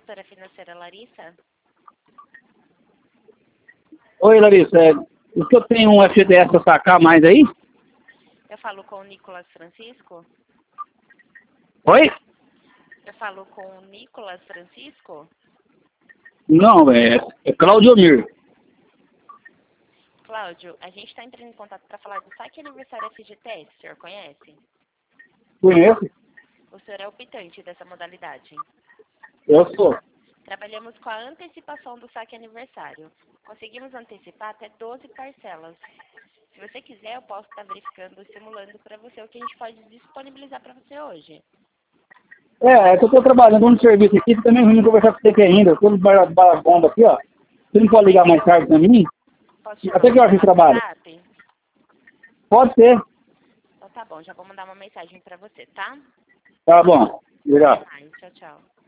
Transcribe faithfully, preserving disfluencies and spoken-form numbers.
consultora financeira Larissa? Oi, Larissa. É, o que eu tenho um F G T S para sacar mais aí? Eu falo com o Nicolas Francisco? Oi? Eu falo com o Nicolas Francisco? Não, é, é Claudio Mir. Cláudio, a gente está entrando em contato para falar do saque aniversário F G T S, o senhor conhece? Conhece? O senhor é optante dessa modalidade. Eu sou. Trabalhamos com a antecipação do saque aniversário. Conseguimos antecipar até doze parcelas. Se você quiser, eu posso estar verificando e simulando para você o que a gente pode disponibilizar para você hoje. É, é que eu estou trabalhando no serviço aqui, também ruim conversar com você aqui ainda. Eu estou no bar bar- bomba aqui, ó. Você não pode ligar mais tarde pra mim? Posso te Até que mandar hora no você trabalha? WhatsApp? Pode ser. Então tá bom, já vou mandar uma mensagem para você, tá? Tá bom. Até Obrigado. mais, tchau, tchau.